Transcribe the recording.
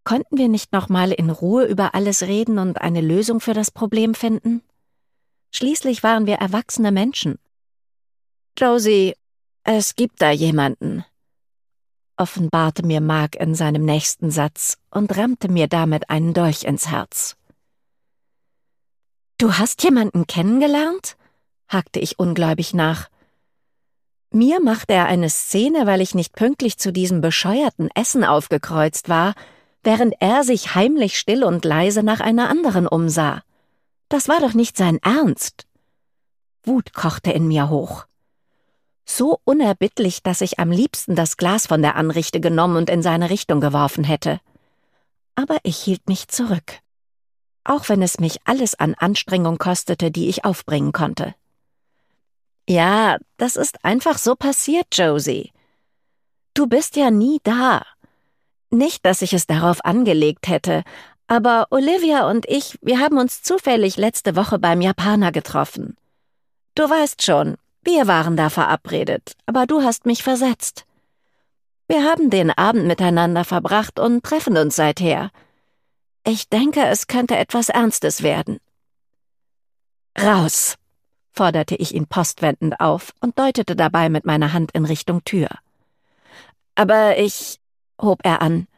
Konnten wir nicht noch mal in Ruhe über alles reden und eine Lösung für das Problem finden? Schließlich waren wir erwachsene Menschen. »Josie, es gibt da jemanden«, offenbarte mir Mark in seinem nächsten Satz und rammte mir damit einen Dolch ins Herz. »Du hast jemanden kennengelernt?«, hakte ich ungläubig nach. Mir machte er eine Szene, weil ich nicht pünktlich zu diesem bescheuerten Essen aufgekreuzt war, während er sich heimlich still und leise nach einer anderen umsah. Das war doch nicht sein Ernst. Wut kochte in mir hoch. So unerbittlich, dass ich am liebsten das Glas von der Anrichte genommen und in seine Richtung geworfen hätte. Aber ich hielt mich zurück. Auch wenn es mich alles an Anstrengung kostete, die ich aufbringen konnte. »Ja, das ist einfach so passiert, Josie. Du bist ja nie da. Nicht, dass ich es darauf angelegt hätte, aber Olivia und ich, wir haben uns zufällig letzte Woche beim Japaner getroffen. Du weißt schon, wir waren da verabredet, aber du hast mich versetzt. Wir haben den Abend miteinander verbracht und treffen uns seither. Ich denke, es könnte etwas Ernstes werden.« »Raus«, forderte ich ihn postwendend auf und deutete dabei mit meiner Hand in Richtung Tür. »Aber ich«, hob er an,